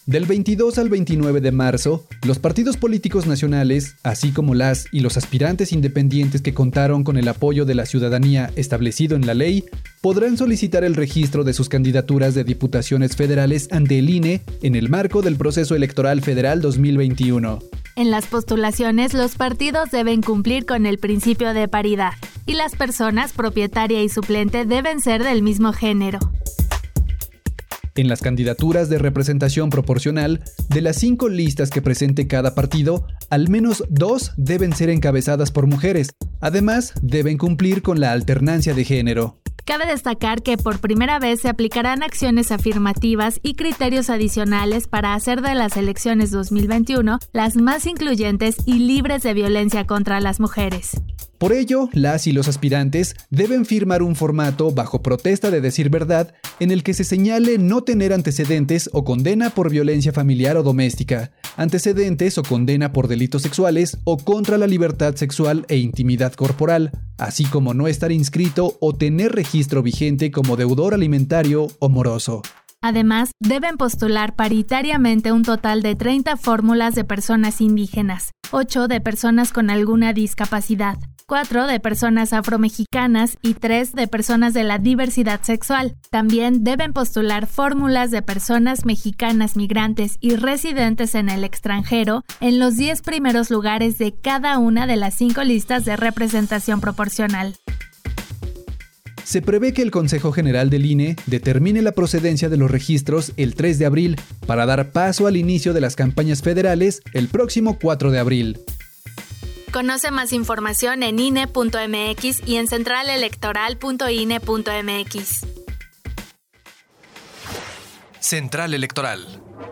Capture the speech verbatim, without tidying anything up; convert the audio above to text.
Del veintidós al veintinueve de marzo, los partidos políticos nacionales, así como las y los aspirantes independientes que contaron con el apoyo de la ciudadanía establecido en la ley, podrán solicitar el registro de sus candidaturas de diputaciones federales ante el I N E en el marco del proceso electoral federal dos mil veintiuno. En las postulaciones, los partidos deben cumplir con el principio de paridad, y las personas propietaria y suplente deben ser del mismo género. En las candidaturas de representación proporcional, de las cinco listas que presente cada partido, al menos dos deben ser encabezadas por mujeres. Además, deben cumplir con la alternancia de género. Cabe destacar que por primera vez se aplicarán acciones afirmativas y criterios adicionales para hacer de las elecciones dos mil veintiuno las más incluyentes y libres de violencia contra las mujeres. Por ello, las y los aspirantes deben firmar un formato bajo protesta de decir verdad en el que se señale no tener antecedentes o condena por violencia familiar o doméstica, antecedentes o condena por delitos sexuales o contra la libertad sexual e intimidad corporal, así como no estar inscrito o tener registro vigente como deudor alimentario o moroso. Además, deben postular paritariamente un total de treinta fórmulas de personas indígenas, ocho de personas con alguna discapacidad, cuatro de personas afromexicanas y tres de personas de la diversidad sexual. También deben postular fórmulas de personas mexicanas migrantes y residentes en el extranjero en los diez primeros lugares de cada una de las cinco listas de representación proporcional. Se prevé que el Consejo General del I N E determine la procedencia de los registros el tres de abril para dar paso al inicio de las campañas federales el próximo cuatro de abril. Conoce más información en I N E punto M X y en central electoral punto I N E punto M X. Central Electoral.